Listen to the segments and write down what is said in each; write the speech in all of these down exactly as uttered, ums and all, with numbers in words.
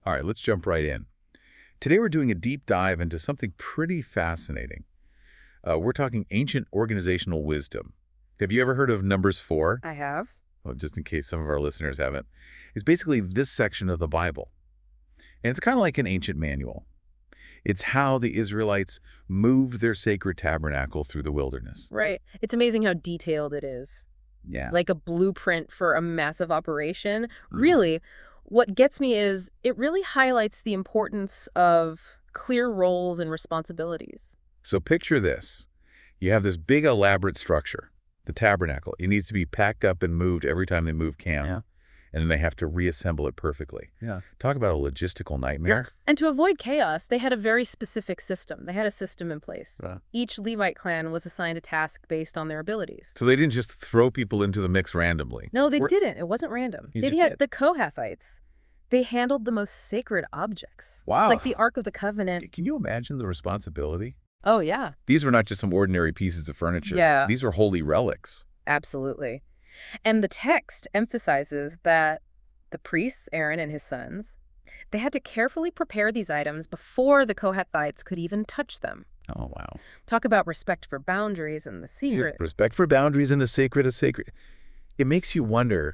All right, let's jump right in. Today we're doing a deep dive into something pretty fascinating. Uh, we're talking ancient organizational wisdom. Have you ever heard of Numbers four? I have. Well, just in case some of our listeners haven't. It's basically this section of the Bible. And it's kind of like an ancient manual. It's how the Israelites moved their sacred tabernacle through the wilderness. Right. It's amazing how detailed it is. Yeah. Like a blueprint for a massive operation. Mhm. Really, what gets me is it really highlights the importance of clear roles and responsibilities. So picture this. You have this big elaborate structure, the tabernacle. It needs to be packed up and moved every time they move camp. Yeah. And then they have to reassemble it perfectly. Yeah. Talk about a logistical nightmare. And to avoid chaos, they had a very specific system. They had a system in place. Uh. Each Levite clan was assigned a task based on their abilities. So they didn't just throw people into the mix randomly. No, they We're- didn't. It wasn't random. You They just had did. the Kohathites. They handled the most sacred objects. Wow. Like the Ark of the Covenant. Can you imagine the responsibility? Oh, yeah. These were not just some ordinary pieces of furniture. Yeah. These were holy relics. Absolutely. And the text emphasizes that the priests, Aaron and his sons, they had to carefully prepare these items before the Kohathites could even touch them. Oh, wow. Talk about respect for boundaries and the secret. Respect for boundaries and the sacred is sacred. It makes you wonder,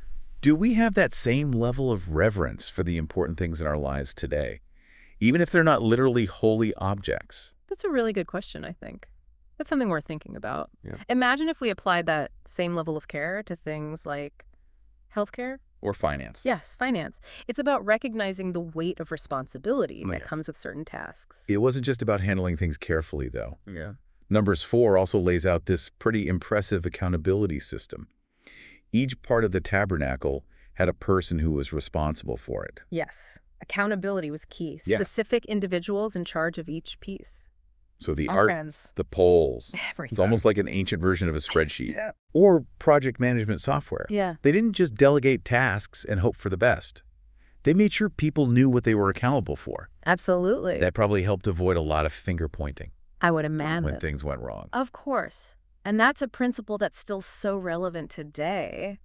do we have that same level of reverence for the important things in our lives today, even if they're not literally holy objects? That's a really good question, I think. That's something worth thinking about. Yeah. Imagine if we applied that same level of care to things like healthcare. Or finance. Yes, finance. It's about recognizing the weight of responsibility Yeah. that comes with certain tasks. It wasn't just about handling things carefully, though. Yeah. Numbers four also lays out this pretty impressive accountability system. Each part of the tabernacle had a person who was responsible for it. Yes. Accountability was key. Yeah. Specific individuals in charge of each piece. So the Our art, friends. the poles, Everything. it's almost like an ancient version of a spreadsheet. Yeah. Or project management software. Yeah. They didn't just delegate tasks and hope for the best. They made sure people knew what they were accountable for. Absolutely. That probably helped avoid a lot of finger pointing I would imagine. when things went wrong. Of course. And that's a principle that's still so relevant today.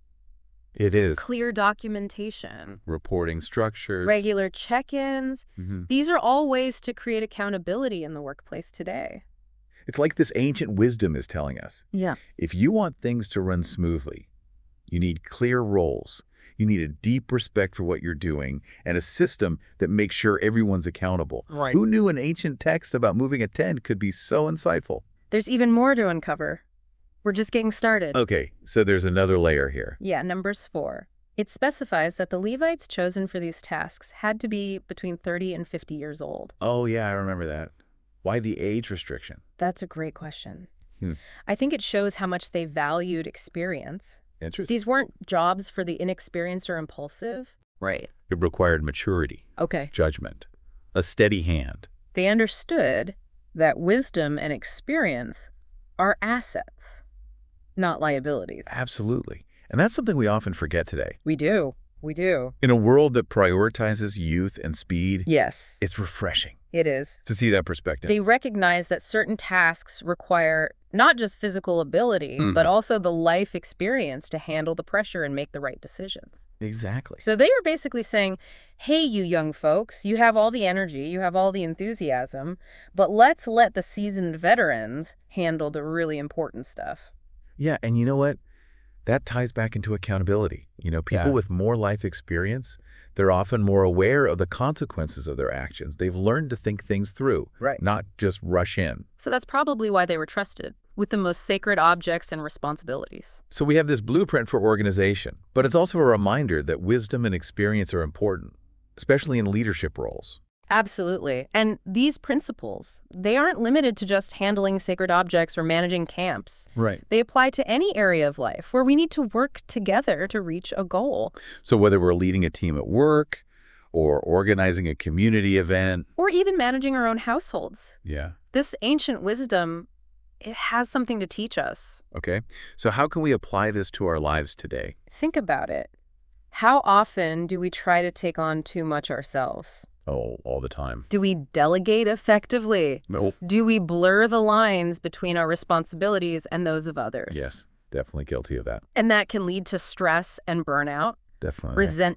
It is. Clear documentation, Reporting structures. regular check-ins. Mhm. These are all ways to create accountability in the workplace today. It's like this ancient wisdom is telling us. Yeah. If you want things to run smoothly, you need clear roles. You need a deep respect for what you're doing and a system that makes sure everyone's accountable. Right. Who knew an ancient text about moving a tent could be so insightful? There's even more to uncover. We're just getting started. Okay, so there's another layer here. Yeah, Numbers four. It specifies that the Levites chosen for these tasks had to be between thirty and fifty years old. Oh, yeah, I remember that. Why the age restriction? That's a great question. Hmm. I think it shows how much they valued experience. Interesting. These weren't jobs for the inexperienced or impulsive. Right. It required maturity, Okay. judgment, a steady hand. They understood that wisdom and experience are assets, not liabilities. Absolutely. And that's something we often forget today. We do. We do. In a world that prioritizes youth and speed, Yes, it's refreshing it is. to see that perspective. They recognize that certain tasks require not just physical ability, Mhm. but also the life experience to handle the pressure and make the right decisions. Exactly. So they were basically saying, hey, you young folks, you have all the energy, you have all the enthusiasm, but let's let the seasoned veterans handle the really important stuff. Yeah, and you know what? That ties back into accountability. You know, people Yeah. with more life experience, they're often more aware of the consequences of their actions. They've learned to think things through, Right. not just rush in. So that's probably why they were trusted with the most sacred objects and responsibilities. So we have this blueprint for organization, but it's also a reminder that wisdom and experience are important, especially in leadership roles. Absolutely. And these principles, they aren't limited to just handling sacred objects or managing camps. Right. They apply to any area of life where we need to work together to reach a goal. So whether we're leading a team at work or organizing a community event. Or even managing our own households. Yeah. This ancient wisdom, it has something to teach us. Okay. So how can we apply this to our lives today? Think about it. How often do we try to take on too much ourselves? Oh, all the time. Do we delegate effectively? Nope. Do we blur the lines between our responsibilities and those of others? Yes, definitely guilty of that. And that can lead to stress and burnout, Definitely. resentment,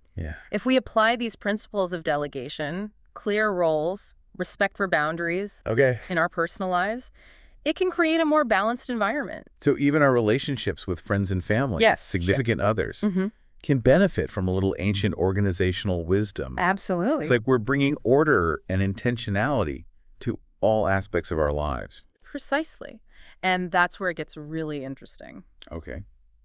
Yeah. If we apply these principles of delegation, clear roles, respect for boundaries Okay. in our personal lives, it can create a more balanced environment. So even our relationships with friends and family, Yes. significant others, Mm-hmm. can benefit from a little ancient organizational wisdom. Absolutely. It's like we're bringing order and intentionality to all aspects of our lives. Precisely. And that's where it gets really interesting. Okay.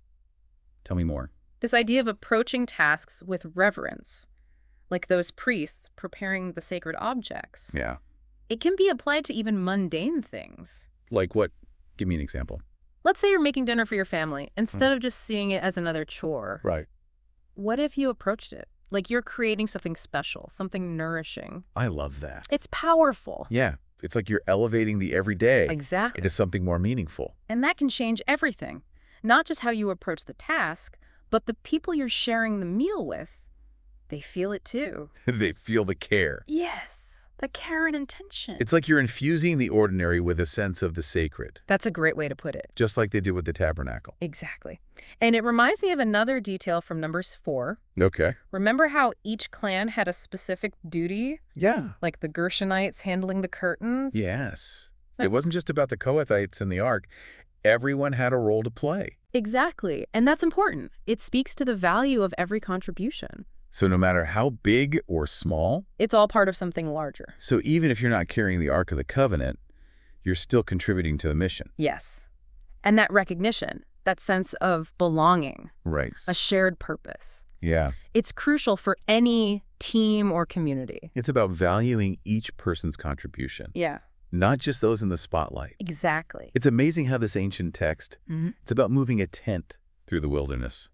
Tell me more. This idea of approaching tasks with reverence, like those priests preparing the sacred objects, Yeah. it can be applied to even mundane things. Like what? Give me an example. Let's say you're making dinner for your family. Instead of just seeing it as another chore, Right. what if you approached it like you're creating something special, something nourishing? I love that. It's powerful. Yeah. It's like you're elevating the everyday Exactly. into something more meaningful. And that can change everything. Not just how you approach the task, but the people you're sharing the meal with. They feel it too. They feel the care. Yes, the care and intention. It's like you're infusing the ordinary with a sense of the sacred, That's a great way to put it. just like they did with the tabernacle. Exactly. And it reminds me of another detail from Numbers four. Okay. Remember how each clan had a specific duty? Yeah. Like the Gershonites handling the curtains? Yes. It wasn't just about the Kohathites and the Ark. Everyone had a role to play. Exactly. And that's important. It speaks to the value of every contribution. So no matter how big or small, It's all part of something larger. so even if you're not carrying the Ark of the Covenant, you're still contributing to the mission. Yes. And that recognition, that sense of belonging, Right. a shared purpose. Yeah. It's crucial for any team or community. It's about valuing each person's contribution, Yeah, not just those in the spotlight. exactly. It's amazing how this ancient text, Mm-hmm. it's about moving a tent through the wilderness.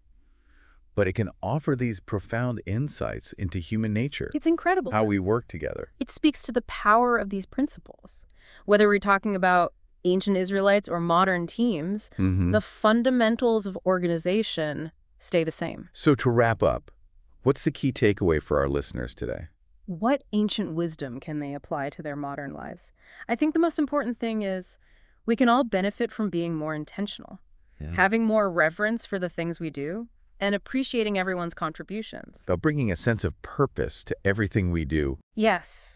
But it can offer these profound insights into human nature, It's incredible. how we work together. It speaks to the power of these principles. Whether we're talking about ancient Israelites or modern teams, Mm-hmm. the fundamentals of organization stay the same. So to wrap up, what's the key takeaway for our listeners today? What ancient wisdom can they apply to their modern lives? I think the most important thing is we can all benefit from being more intentional, Yeah. having more reverence for the things we do, and appreciating everyone's contributions. About bringing a sense of purpose to everything we do. Yes.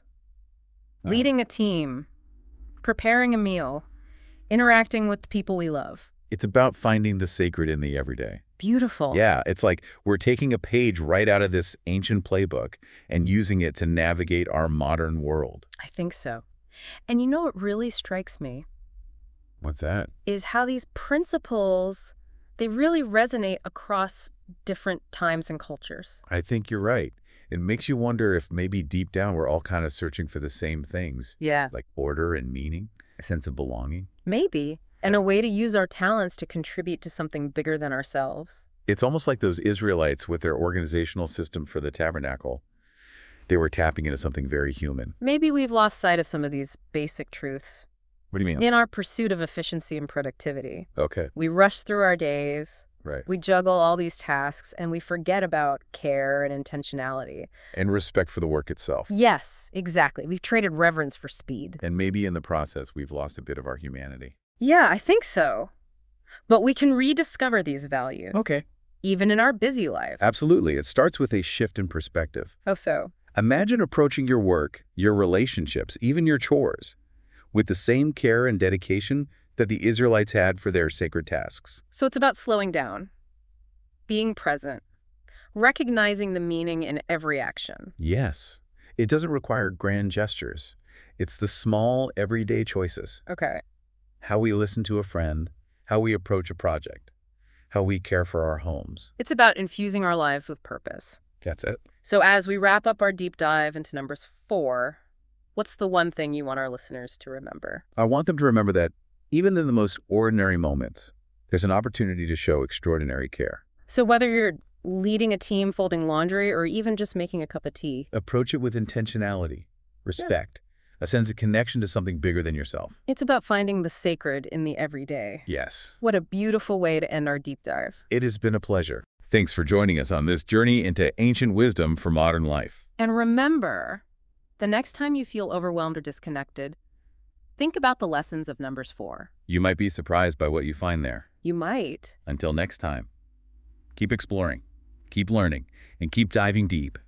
Uh, Leading a team, preparing a meal, interacting with the people we love. It's about finding the sacred in the everyday. Beautiful. Yeah, it's like we're taking a page right out of this ancient playbook and using it to navigate our modern world. I think so. And you know what really strikes me What's that? is how these principles, they really resonate across different times and cultures. I think you're right. It makes you wonder if maybe deep down we're all kind of searching for the same things, Yeah. like order and meaning, a sense of belonging. Maybe. And a way to use our talents to contribute to something bigger than ourselves. It's almost like those Israelites with their organizational system for the tabernacle. They were tapping into something very human. Maybe we've lost sight of some of these basic truths What do you mean? in our pursuit of efficiency and productivity. Okay, We rush through our days, right. we juggle all these tasks, and we forget about care and intentionality. And respect for the work itself. Yes, exactly. We've traded reverence for speed. And maybe in the process, we've lost a bit of our humanity. Yeah, I think so. But we can rediscover these values, Okay. even in our busy lives. Absolutely. It starts with a shift in perspective. How so? Imagine approaching your work, your relationships, even your chores, with the same care and dedication that the Israelites had for their sacred tasks. So it's about slowing down, being present, recognizing the meaning in every action. Yes, it doesn't require grand gestures. It's the small, everyday choices. Okay. How we listen to a friend, how we approach a project, how we care for our homes. It's about infusing our lives with purpose. That's it. So as we wrap up our deep dive into Numbers four, what's the one thing you want our listeners to remember? I want them to remember that even in the most ordinary moments, there's an opportunity to show extraordinary care. So whether you're leading a team folding laundry or even just making a cup of tea, Approach it with intentionality, respect, a sense of connection to something bigger than yourself. it's about finding the sacred in the everyday. Yes. What a beautiful way to end our deep dive. It has been a pleasure. Thanks for joining us on this journey into ancient wisdom for modern life. And remember, the next time you feel overwhelmed or disconnected, think about the lessons of Numbers four. You might be surprised by what you find there. You might. Until next time, keep exploring, keep learning, and keep diving deep.